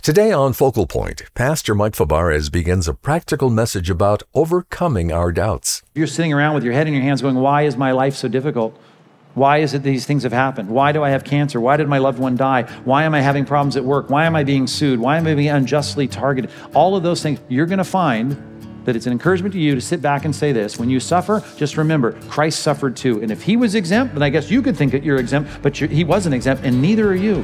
Today on Focal Point, Pastor Mike Fabarez begins a practical message about overcoming our doubts. You're sitting around with your head in your hands going, why is my life so difficult? Why is it these things have happened? Why do I have cancer? Why did my loved one die? Why am I having problems at work? Why am I being sued? Why am I being unjustly targeted? All of those things, you're going to find that it's an encouragement to you to sit back and say this. When you suffer, just remember, Christ suffered too. And if he was exempt, then I guess you could think that you're exempt, but he wasn't exempt, and neither are you.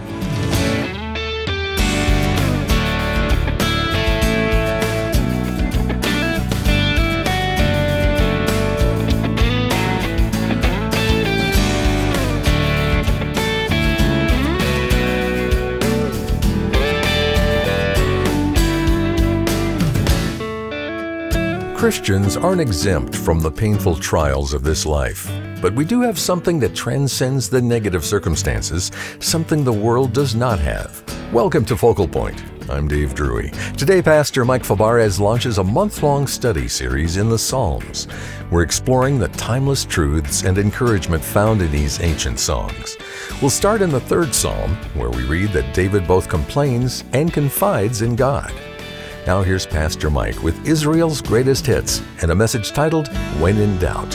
Christians aren't exempt from the painful trials of this life, but we do have something that transcends the negative circumstances, something the world does not have. Welcome to Focal Point. I'm Dave Drury. Today, Pastor Mike Fabarez launches a month-long study series in the Psalms. We're exploring the timeless truths and encouragement found in these ancient songs. We'll start in the third Psalm, where we read that David both complains and confides in God. Now here's Pastor Mike with Israel's greatest hits and a message titled, When in Doubt.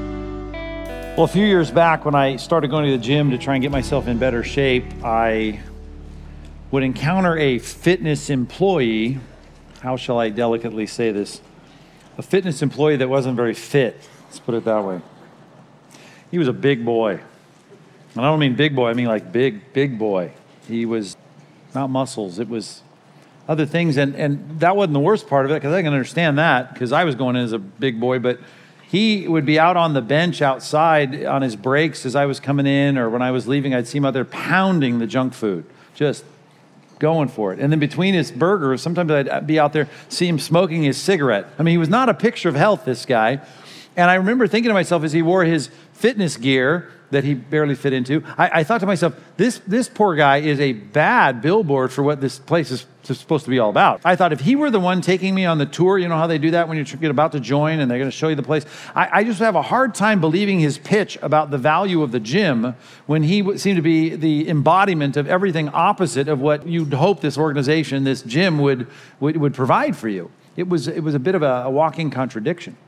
Well, a few years back when I started going to the gym to try and get myself in better shape, I would encounter a fitness employee. How shall I delicately say this? A fitness employee that wasn't very fit. Let's put it that way. He was a big boy. And I don't mean big boy, I mean like big boy. He was not muscles, it was other things, and that wasn't the worst part of it, because I can understand that, because I was going in as a big boy, but he would be out on the bench outside on his breaks as I was coming in, or when I was leaving, I'd see him out there pounding the junk food, just going for it. And then between his burgers, sometimes I'd be out there, see him smoking his cigarette. I mean, he was not a picture of health, this guy. And I remember thinking to myself as he wore his fitness gear that he barely fit into, I thought to myself, this poor guy is a bad billboard for what this place is supposed to be all about. I thought if he were the one taking me on the tour, you know how they do that when you get about to join and they're going to show you the place, I just have a hard time believing his pitch about the value of the gym when he seemed to be the embodiment of everything opposite of what you'd hope this organization, this gym would provide for you. It was a bit of a walking contradiction.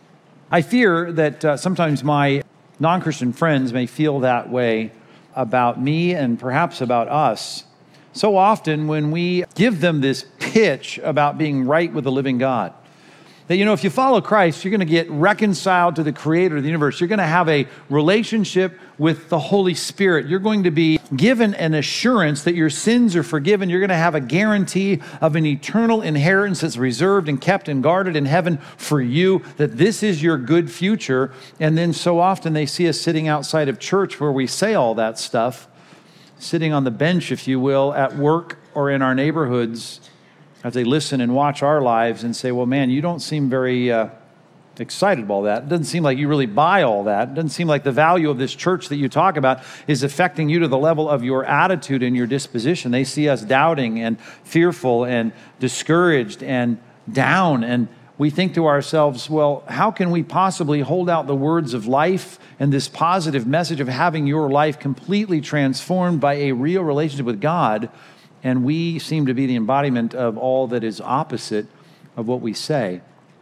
I fear that sometimes my non-Christian friends may feel that way about me and perhaps about us. So often when we give them this pitch about being right with the living God, that, you know, if you follow Christ, you're going to get reconciled to the creator of the universe. You're going to have a relationship with the Holy Spirit. You're going to be given an assurance that your sins are forgiven. You're going to have a guarantee of an eternal inheritance that's reserved and kept and guarded in heaven for you, that this is your good future. And then so often they see us sitting outside of church where we say all that stuff, sitting on the bench, if you will, at work or in our neighborhoods, as they listen and watch our lives and say, well, man, you don't seem very excited about that. It doesn't seem like you really buy all that. It doesn't seem like the value of this church that you talk about is affecting you to the level of your attitude and your disposition. They see us doubting and fearful and discouraged and down, and we think to ourselves, well, how can we possibly hold out the words of life and this positive message of having your life completely transformed by a real relationship with God, and we seem to be the embodiment of all that is opposite of what we say?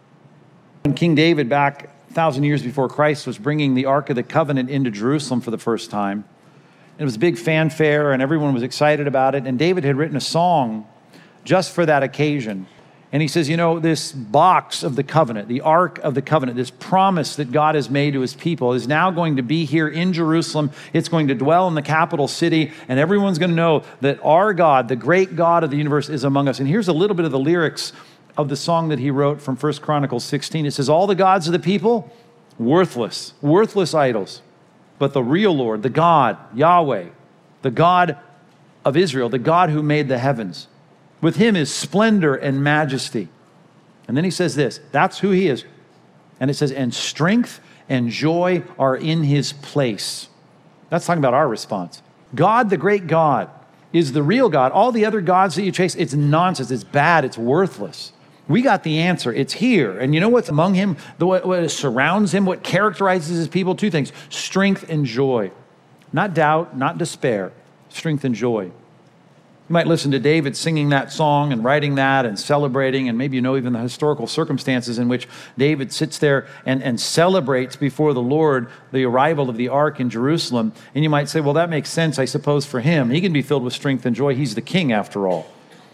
When King David, back 1,000 years before Christ, was bringing the Ark of the Covenant into Jerusalem for the first time, it was a big fanfare and everyone was excited about it, and David had written a song just for that occasion. And he says, you know, this box of the covenant, the Ark of the Covenant, this promise that God has made to his people is now going to be here in Jerusalem. It's going to dwell in the capital city, and everyone's going to know that our God, the great God of the universe, is among us. And here's a little bit of the lyrics of the song that he wrote from 1 Chronicles 16. It says, all the gods of the people, worthless idols. But the real Lord, the God, Yahweh, the God of Israel, the God who made the heavens, with him is splendor and majesty. And then he says this, that's who he is. And it says, and strength and joy are in his place. That's talking about our response. God, the great God, is the real God. All the other gods that you chase, it's nonsense, it's bad, it's worthless. We got the answer. It's here. And you know what's among him? What surrounds him, what characterizes his people? Two things, strength and joy. Not doubt, not despair, strength and joy. You might listen to David singing that song and writing that and celebrating, and maybe you know even the historical circumstances in which David sits there and celebrates before the Lord the arrival of the ark in Jerusalem. And you might say, well, that makes sense, I suppose, for him. He can be filled with strength and joy. He's the king, after all.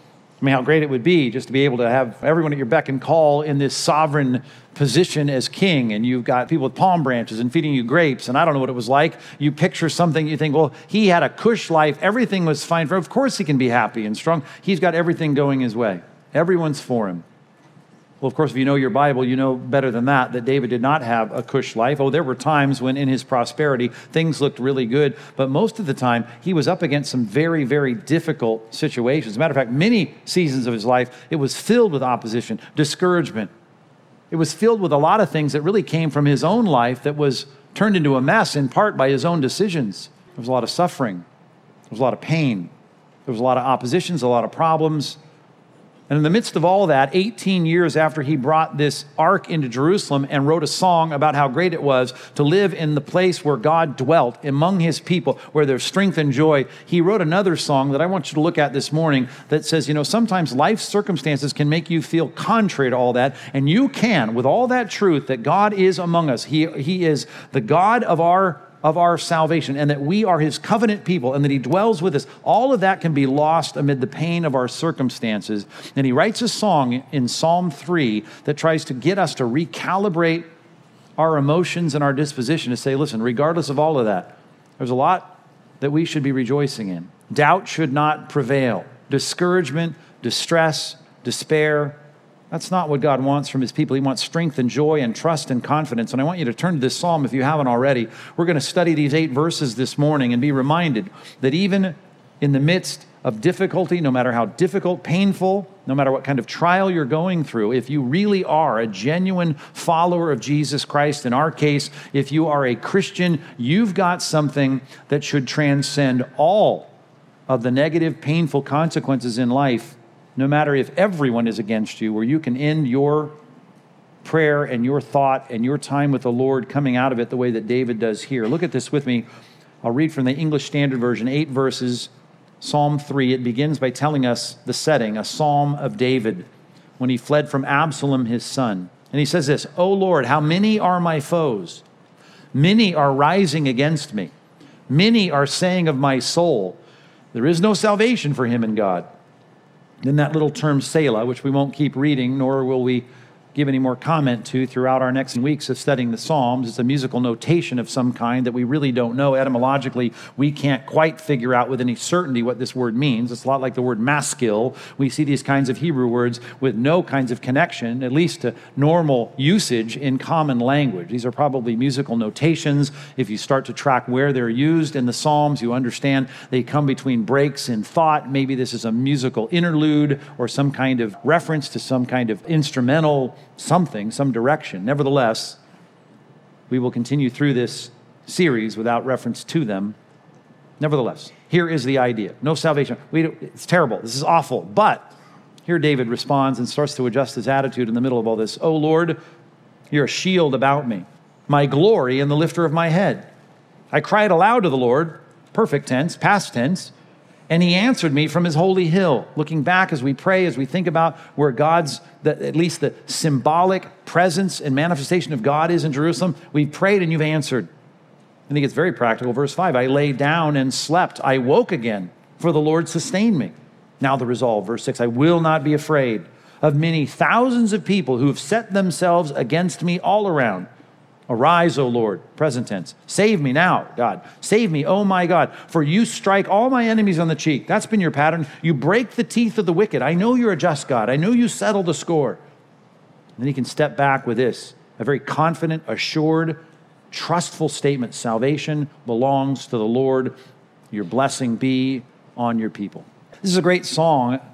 I mean, how great it would be just to be able to have everyone at your beck and call in this sovereign position as king, and you've got people with palm branches and feeding you grapes, and I don't know what it was like. You picture something, you think, well, he had a cush life. Everything was fine for him. Of course he can be happy and strong. He's got everything going his way. Everyone's for him. Well, of course, if you know your Bible, you know better than that David did not have a cush life. Oh, there were times when in his prosperity, things looked really good. But most of the time, he was up against some very, very difficult situations. As a matter of fact, many seasons of his life, it was filled with opposition, discouragement. It was filled with a lot of things that really came from his own life that was turned into a mess in part by his own decisions. There was a lot of suffering. There was a lot of pain. There was a lot of oppositions, a lot of problems. And in the midst of all that, 18 years after he brought this ark into Jerusalem and wrote a song about how great it was to live in the place where God dwelt among his people, where there's strength and joy, he wrote another song that I want you to look at this morning that says, you know, sometimes life circumstances can make you feel contrary to all that, and you can, with all that truth that God is among us. He is the God of our salvation, and that we are his covenant people, and that he dwells with us. All of that can be lost amid the pain of our circumstances. And he writes a song in Psalm 3 that tries to get us to recalibrate our emotions and our disposition to say, listen, regardless of all of that, there's a lot that we should be rejoicing in. Doubt should not prevail. Discouragement, distress, despair, that's not what God wants from his people. He wants strength and joy and trust and confidence. And I want you to turn to this psalm if you haven't already. We're going to study these 8 verses this morning and be reminded that even in the midst of difficulty, no matter how difficult, painful, no matter what kind of trial you're going through, if you really are a genuine follower of Jesus Christ, in our case, if you are a Christian, you've got something that should transcend all of the negative, painful consequences in life, no matter if everyone is against you, where you can end your prayer and your thought and your time with the Lord coming out of it the way that David does here. Look at this with me. I'll read from the English Standard Version, 8 verses, Psalm 3. It begins by telling us the setting, a psalm of David when he fled from Absalom, his son. And he says this, "O Lord, how many are my foes? Many are rising against me. Many are saying of my soul, there is no salvation for him in God." Then that little term Selah, which we won't keep reading, nor will we give any more comment to throughout our next weeks of studying the Psalms. It's a musical notation of some kind that we really don't know. Etymologically, we can't quite figure out with any certainty what this word means. It's a lot like the word maskil. We see these kinds of Hebrew words with no kinds of connection, at least to normal usage in common language. These are probably musical notations. If you start to track where they're used in the Psalms, you understand they come between breaks in thought. Maybe this is a musical interlude or some kind of reference to some kind of instrumental something, some direction. Nevertheless, we will continue through this series without reference to them. Nevertheless, here is the idea. No salvation. It's terrible. This is awful. But here David responds and starts to adjust his attitude in the middle of all this. "O Lord, you're a shield about me, my glory and the lifter of my head. I cried aloud to the Lord," perfect tense, past tense, "and he answered me from his holy hill." Looking back as we pray, as we think about where God's, at least the symbolic presence and manifestation of God is in Jerusalem, we've prayed and you've answered. I think it's very practical. Verse 5, "I lay down and slept. I woke again, for the Lord sustained me." Now the resolve. Verse 6, "I will not be afraid of many thousands of people who have set themselves against me all around. Arise, O Lord," present tense. "Save me now, God. Save me, oh my God, for you strike all my enemies on the cheek." That's been your pattern. You break the teeth of the wicked. I know you're a just God. I know you settle the score. And then he can step back with this, a very confident, assured, trustful statement. Salvation belongs to the Lord. Your blessing be on your people. This is a great song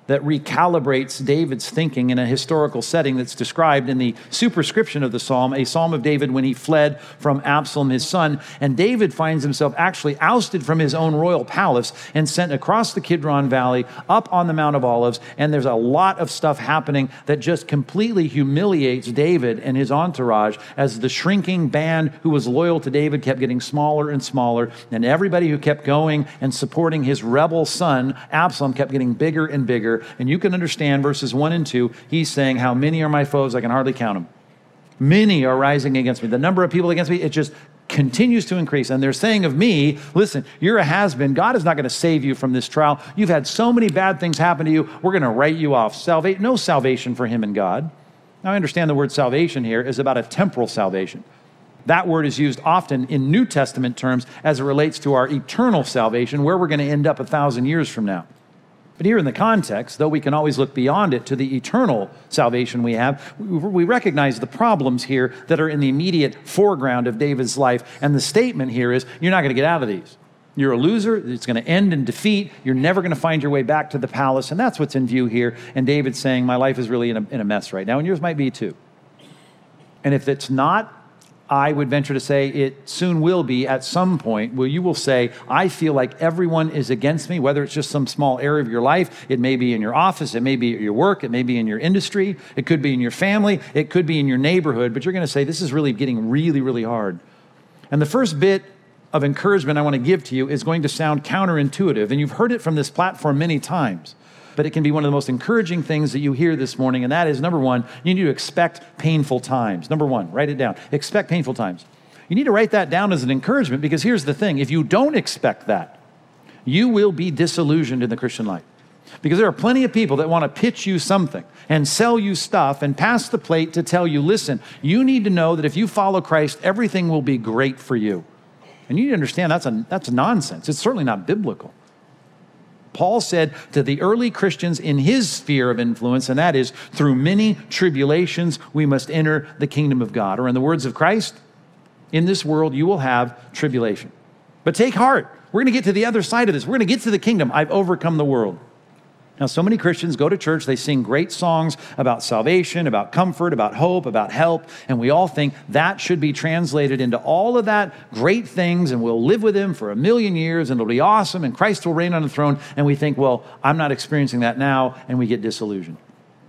that recalibrates David's thinking in a historical setting that's described in the superscription of the psalm, a psalm of David when he fled from Absalom, his son. And David finds himself actually ousted from his own royal palace and sent across the Kidron Valley up on the Mount of Olives. And there's a lot of stuff happening that just completely humiliates David and his entourage as the shrinking band who was loyal to David kept getting smaller and smaller. And everybody who kept going and supporting his rebel son, Absalom, kept getting bigger and bigger. And you can understand verses 1 and 2, he's saying, how many are my foes? I can hardly count them. Many are rising against me. The number of people against me, it just continues to increase. And they're saying of me, listen, you're a has-been. God is not going to save you from this trial. You've had so many bad things happen to you. We're going to write you off. No salvation for him and God. Now I understand the word salvation here is about a temporal salvation. That word is used often in New Testament terms as it relates to our eternal salvation, where we're going to end up 1,000 years from now. But here in the context, though we can always look beyond it to the eternal salvation we have, we recognize the problems here that are in the immediate foreground of David's life. And the statement here is, you're not going to get out of these. You're a loser. It's going to end in defeat. You're never going to find your way back to the palace. And that's what's in view here. And David's saying, my life is really in a mess right now. And yours might be too. And if it's not, I would venture to say it soon will be at some point where you will say, I feel like everyone is against me, whether it's just some small area of your life. It may be in your office. It may be at your work. It may be in your industry. It could be in your family. It could be in your neighborhood. But you're going to say, this is really getting really, really hard. And the first bit of encouragement I want to give to you is going to sound counterintuitive. And you've heard it from this platform many times. But it can be one of the most encouraging things that you hear this morning, and that is, number one, you need to expect painful times. Number one, write it down. Expect painful times. You need to write that down as an encouragement, because here's the thing. If you don't expect that, you will be disillusioned in the Christian life. Because there are plenty of people that want to pitch you something and sell you stuff and pass the plate to tell you, listen, you need to know that if you follow Christ, everything will be great for you. And you need to understand that's nonsense. It's certainly not biblical. Paul said to the early Christians in his sphere of influence, and that is, through many tribulations, we must enter the kingdom of God. Or in the words of Christ, in this world, you will have tribulation. But take heart. We're going to get to the other side of this. We're going to get to the kingdom. I've overcome the world. Now, so many Christians go to church, they sing great songs about salvation, about comfort, about hope, about help, and we all think that should be translated into all of that great things, and we'll live with him for 1,000,000 years, and it'll be awesome, and Christ will reign on the throne, and we think, well, I'm not experiencing that now, and we get disillusioned.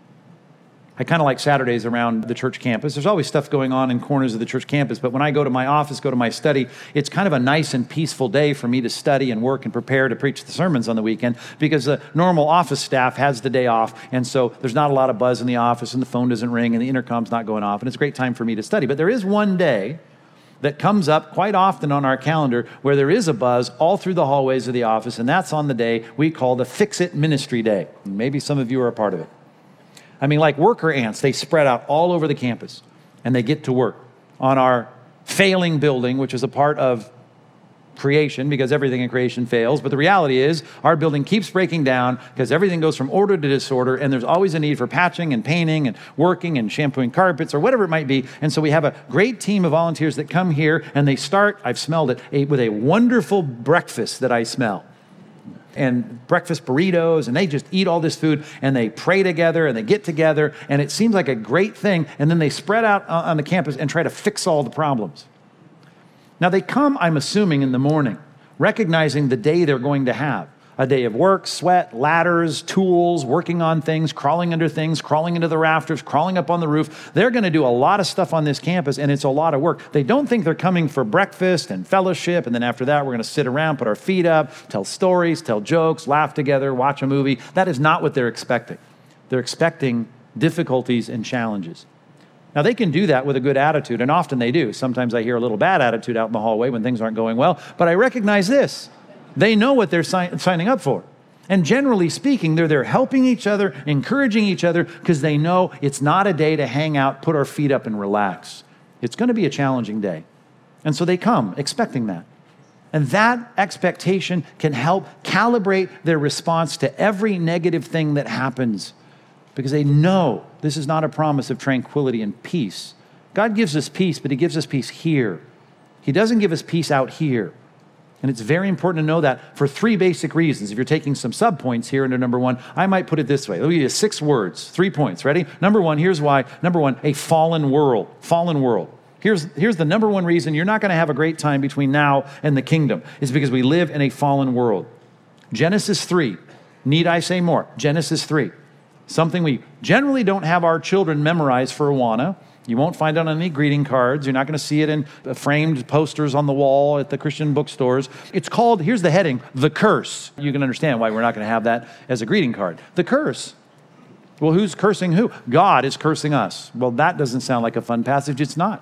I kind of like Saturdays around the church campus. There's always stuff going on in corners of the church campus, but when I go to my office, go to my study, it's kind of a nice and peaceful day for me to study and work and prepare to preach the sermons on the weekend, because the normal office staff has the day off, and so there's not a lot of buzz in the office, and the phone doesn't ring, and the intercom's not going off, and it's a great time for me to study. But there is one day that comes up quite often on our calendar where there is a buzz all through the hallways of the office, and that's on the day we call the Fix-It Ministry Day. Maybe some of you are a part of it. I mean, like worker ants, they spread out all over the campus, and they get to work on our failing building, which is a part of creation, because everything in creation fails. But the reality is our building keeps breaking down because everything goes from order to disorder, and there's always a need for patching and painting and working and shampooing carpets or whatever it might be. And so we have a great team of volunteers that come here, and they start, I've smelled it, with a wonderful breakfast that I smell. And breakfast burritos, and they just eat all this food, and they pray together, and they get together, and it seems like a great thing, and then they spread out on the campus and try to fix all the problems. Now they come, I'm assuming, in the morning, recognizing the day they're going to have. A day of work, sweat, ladders, tools, working on things, crawling under things, crawling into the rafters, crawling up on the roof. They're going to do a lot of stuff on this campus, and it's a lot of work. They don't think they're coming for breakfast and fellowship, and then after that, we're going to sit around, put our feet up, tell stories, tell jokes, laugh together, watch a movie. That is not what they're expecting. They're expecting difficulties and challenges. Now, they can do that with a good attitude, and often they do. Sometimes I hear a little bad attitude out in the hallway when things aren't going well, but I recognize this. They know what they're signing up for. And generally speaking, they're there helping each other, encouraging each other, because they know it's not a day to hang out, put our feet up, and relax. It's going to be a challenging day. And so they come expecting that. And that expectation can help calibrate their response to every negative thing that happens, because they know this is not a promise of tranquility and peace. God gives us peace, but he gives us peace here. He doesn't give us peace out here. And it's very important to know that for three basic reasons. If you're taking some subpoints here under number one, I might put it this way. Let me give you 6 words, 3 points. Ready? Number one, here's why. Number one, a fallen world. Fallen world. Here's the number one reason you're not going to have a great time between now and the kingdom. Is because we live in a fallen world. Genesis 3. Need I say more? Genesis 3. Something we generally don't have our children memorize for Awana. You won't find it on any greeting cards. You're not going to see it in framed posters on the wall at the Christian bookstores. It's called, here's the heading, The Curse. You can understand why we're not going to have that as a greeting card. The curse. Well, who's cursing who? God is cursing us. Well, that doesn't sound like a fun passage. It's not.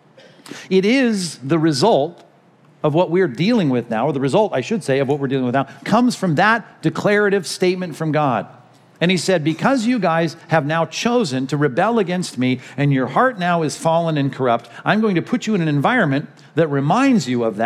It is the result of what we're dealing with now, or the result, I should say, of what we're dealing with now, comes from that declarative statement from God. And he said, because you guys have now chosen to rebel against me and your heart now is fallen and corrupt, I'm going to put you in an environment that reminds you of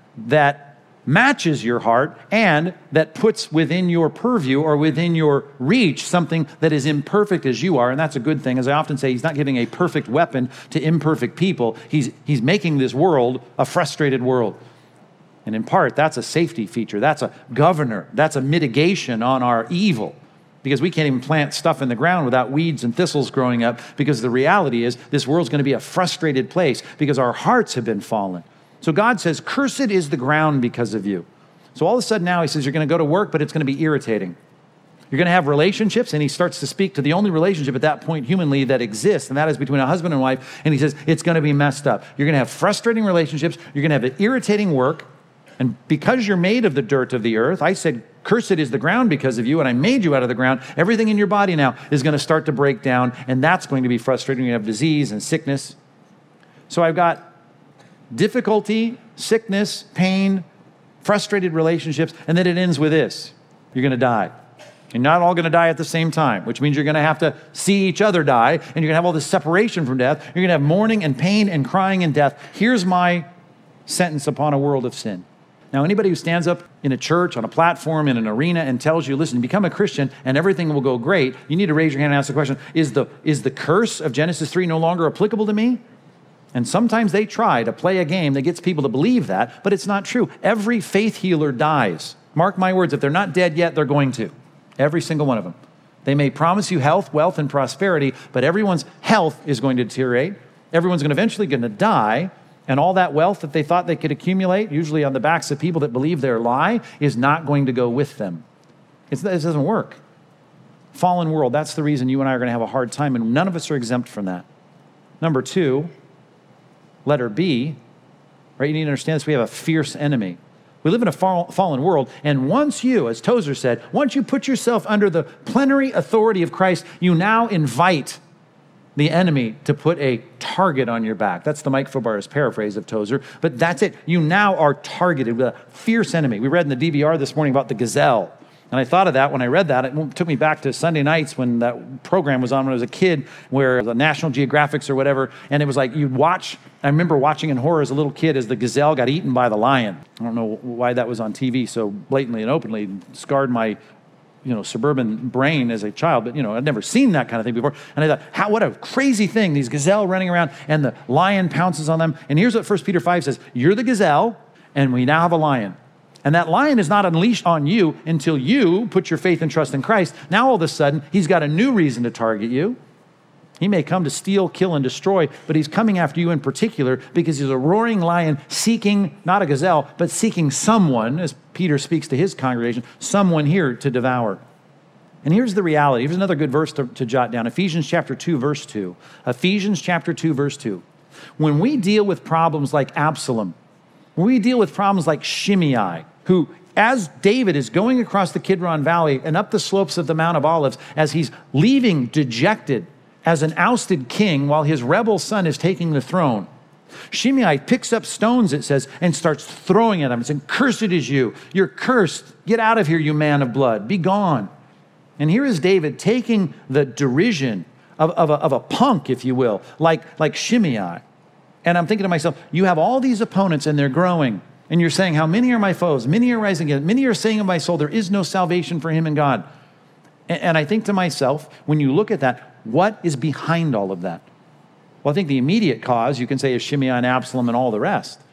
that matches your heart, and that puts within your purview or within your reach something that is imperfect as you are. And that's a good thing. As I often say, he's not giving a perfect weapon to imperfect people. He's making this world a frustrated world. And in part, that's a safety feature. That's a governor. That's a mitigation on our evil. Because we can't even plant stuff in the ground without weeds and thistles growing up, because the reality is this world's going to be a frustrated place because our hearts have been fallen. So God says, cursed is the ground because of you. So all of a sudden now he says, you're going to go to work, but it's going to be irritating. You're going to have relationships, and he starts to speak to the only relationship at that point humanly that exists, and that is between a husband and wife, and he says, it's going to be messed up. You're going to have frustrating relationships, you're going to have an irritating work, and because you're made of the dirt of the earth, I said, cursed is the ground because of you, and I made you out of the ground. Everything in your body now is going to start to break down, and that's going to be frustrating. You have disease and sickness. So I've got difficulty, sickness, pain, frustrated relationships, and then it ends with this. You're going to die. You're not all going to die at the same time, which means you're going to have to see each other die, and you're going to have all this separation from death. You're going to have mourning and pain and crying and death. Here's my sentence upon a world of sin. Now, anybody who stands up in a church, on a platform, in an arena, and tells you, listen, become a Christian and everything will go great, you need to raise your hand and ask the question, is the curse of Genesis 3 no longer applicable to me? And sometimes they try to play a game that gets people to believe that, but it's not true. Every faith healer dies. Mark my words, if they're not dead yet, they're going to. Every single one of them. They may promise you health, wealth, and prosperity, but everyone's health is going to deteriorate. Everyone's eventually going to die. And all that wealth that they thought they could accumulate, usually on the backs of people that believe their lie, is not going to go with them. It doesn't work. Fallen world, that's the reason you and I are going to have a hard time, and none of us are exempt from that. Number 2, letter B, right? You need to understand this. We have a fierce enemy. We live in a fallen world, and once you, as Tozer said, once you put yourself under the plenary authority of Christ, you now invite the enemy to put a target on your back. That's the Mike Fobar's paraphrase of Tozer, but that's it. You now are targeted with a fierce enemy. We read in the DVR this morning about the gazelle, and I thought of that when I read that. It took me back to Sunday nights when that program was on when I was a kid, where the National Geographics or whatever, and it was like you'd watch. I remember watching in horror as a little kid as the gazelle got eaten by the lion. I don't know why that was on TV so blatantly and openly. It scarred my suburban brain as a child, but I'd never seen that kind of thing before. And I thought, what a crazy thing, these gazelle running around and the lion pounces on them. And here's what 1 Peter 5 says, you're the gazelle and we now have a lion. And that lion is not unleashed on you until you put your faith and trust in Christ. Now all of a sudden, he's got a new reason to target you. He may come to steal, kill, and destroy, but he's coming after you in particular because he's a roaring lion seeking, not a gazelle, but seeking someone, as Peter speaks to his congregation, someone here to devour. And here's the reality. Here's another good verse to jot down. Ephesians chapter 2, verse 2. Ephesians chapter 2, verse 2. When we deal with problems like Absalom, when we deal with problems like Shimei, who, as David is going across the Kidron Valley and up the slopes of the Mount of Olives, as he's leaving dejected as an ousted king while his rebel son is taking the throne, Shimei picks up stones, it says, and starts throwing at him. It's saying, cursed is you. You're cursed. Get out of here, you man of blood. Be gone. And here is David taking the derision of a punk, if you will, like Shimei. And I'm thinking to myself, you have all these opponents and they're growing. And you're saying, how many are my foes? Many are rising again. Many are saying of my soul, there is no salvation for him in God. And I think to myself, when you look at that, what is behind all of that? Well, I think the immediate cause, you can say, is Shimei and Absalom and all the rest.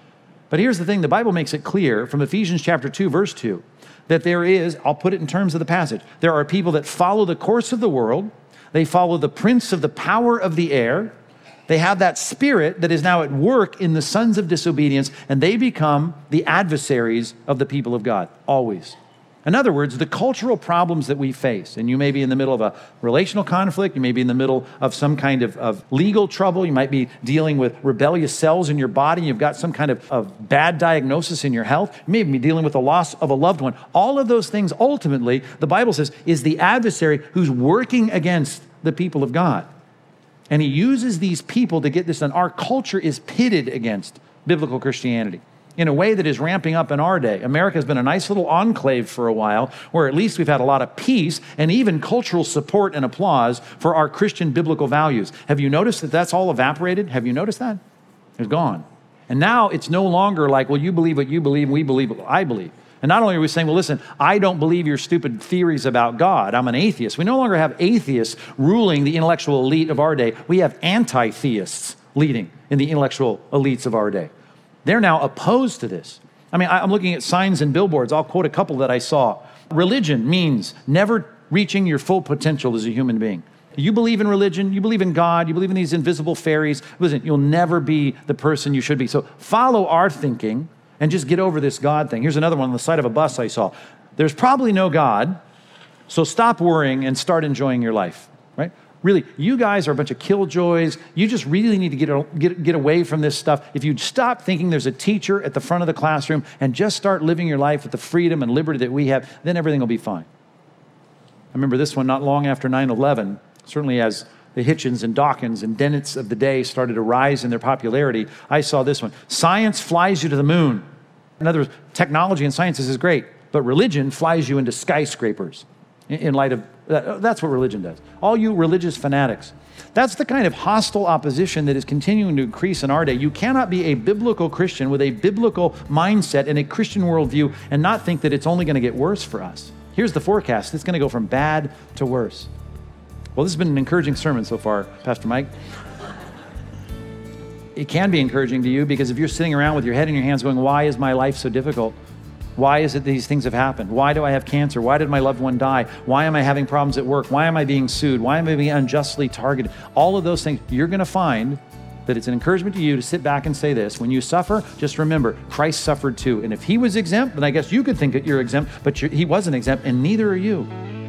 But here's the thing, the Bible makes it clear from Ephesians chapter 2, verse 2, that there is, I'll put it in terms of the passage, there are people that follow the course of the world, they follow the prince of the power of the air, they have that spirit that is now at work in the sons of disobedience, and they become the adversaries of the people of God, always. In other words, the cultural problems that we face, and you may be in the middle of a relational conflict, you may be in the middle of some kind of legal trouble, you might be dealing with rebellious cells in your body, you've got some kind of bad diagnosis in your health, you may be dealing with the loss of a loved one. All of those things, ultimately, the Bible says, is the adversary who's working against the people of God. And he uses these people to get this done. Our culture is pitted against biblical Christianity in a way that is ramping up in our day. America has been a nice little enclave for a while, where at least we've had a lot of peace and even cultural support and applause for our Christian biblical values. Have you noticed that that's all evaporated? Have you noticed that? It's gone. And now it's no longer like, well, you believe what you believe, and we believe what I believe. And not only are we saying, well, listen, I don't believe your stupid theories about God. I'm an atheist. We no longer have atheists ruling the intellectual elite of our day. We have anti-theists leading in the intellectual elites of our day. They're now opposed to this. I mean, I'm looking at signs and billboards. I'll quote a couple that I saw. Religion means never reaching your full potential as a human being. You believe in religion, you believe in God, you believe in these invisible fairies. Listen, you'll never be the person you should be. So follow our thinking and just get over this God thing. Here's another one on the side of a bus I saw. There's probably no God, so stop worrying and start enjoying your life, right? Really, you guys are a bunch of killjoys. You just really need to get away from this stuff. If you stop thinking there's a teacher at the front of the classroom and just start living your life with the freedom and liberty that we have, then everything will be fine. I remember this one not long after 9/11, certainly as the Hitchens and Dawkins and Dennett's of the day started to rise in their popularity, I saw this one. Science flies you to the moon. In other words, technology and science is great, but religion flies you into skyscrapers in light of, that's what religion does. All you religious fanatics. That's the kind of hostile opposition that is continuing to increase in our day. You cannot be a biblical Christian with a biblical mindset and a Christian worldview and not think that it's only going to get worse for us. Here's the forecast. It's going to go from bad to worse. Well, this has been an encouraging sermon so far, Pastor Mike. It can be encouraging to you because if you're sitting around with your head in your hands going, why is my life so difficult? Why is it these things have happened? Why do I have cancer? Why did my loved one die? Why am I having problems at work? Why am I being sued? Why am I being unjustly targeted? All of those things, you're going to find that it's an encouragement to you to sit back and say this. When you suffer, just remember, Christ suffered too. And if he was exempt, then I guess you could think that you're exempt, but he wasn't exempt, and neither are you.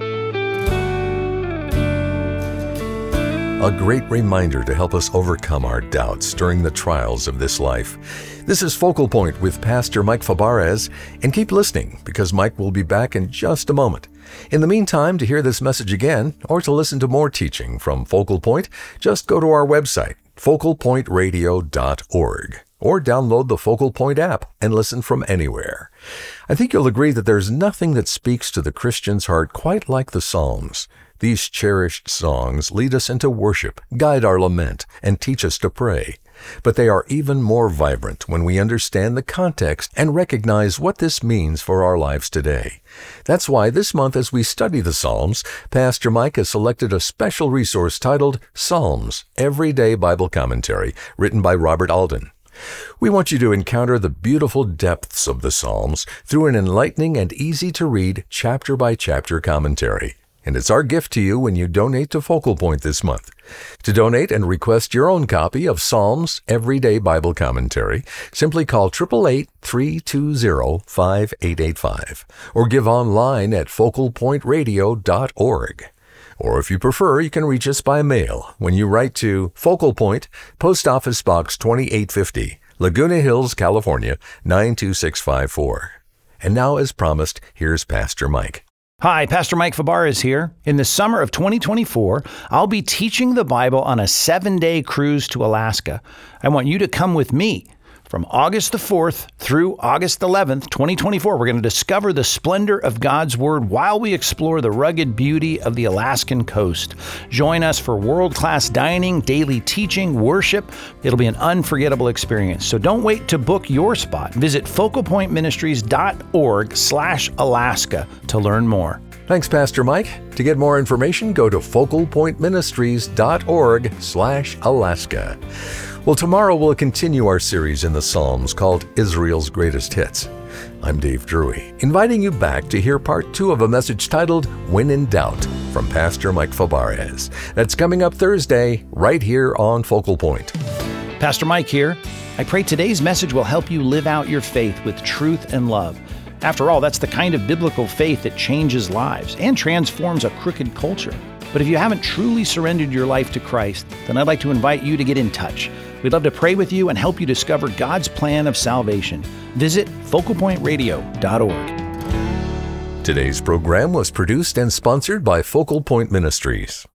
A great reminder to help us overcome our doubts during the trials of this life. This is Focal Point with Pastor Mike Fabarez, and keep listening because Mike will be back in just a moment. In the meantime, to hear this message again or to listen to more teaching from Focal Point, just go to our website, focalpointradio.org, or download the Focal Point app and listen from anywhere. I think you'll agree that there's nothing that speaks to the Christian's heart quite like the Psalms. These cherished songs lead us into worship, guide our lament, and teach us to pray. But they are even more vibrant when we understand the context and recognize what this means for our lives today. That's why this month as we study the Psalms, Pastor Mike has selected a special resource titled Psalms, Everyday Bible Commentary, written by Robert Alden. We want you to encounter the beautiful depths of the Psalms through an enlightening and easy-to-read chapter-by-chapter commentary. And it's our gift to you when you donate to Focal Point this month. To donate and request your own copy of Psalms Everyday Bible Commentary, simply call 888-320-5885 or give online at focalpointradio.org. Or if you prefer, you can reach us by mail when you write to Focal Point, Post Office Box 2850, Laguna Hills, California, 92654. And now, as promised, here's Pastor Mike. Hi, Pastor Mike Fabarez here. In the summer of 2024, I'll be teaching the Bible on a 7-day cruise to Alaska. I want you to come with me. From August the 4th through August 11th, 2024, we're going to discover the splendor of God's Word while we explore the rugged beauty of the Alaskan coast. Join us for world-class dining, daily teaching, worship. It'll be an unforgettable experience. So don't wait to book your spot. Visit focalpointministries.org/Alaska to learn more. Thanks, Pastor Mike. To get more information, go to focalpointministries.org/Alaska. Well, tomorrow we'll continue our series in the Psalms called Israel's Greatest Hits. I'm Dave Drury, inviting you back to hear part 2 of a message titled When in Doubt from Pastor Mike Fabarez. That's coming up Thursday, right here on Focal Point. Pastor Mike here. I pray today's message will help you live out your faith with truth and love. After all, that's the kind of biblical faith that changes lives and transforms a crooked culture. But if you haven't truly surrendered your life to Christ, then I'd like to invite you to get in touch. We'd love to pray with you and help you discover God's plan of salvation. Visit focalpointradio.org. Today's program was produced and sponsored by Focal Point Ministries.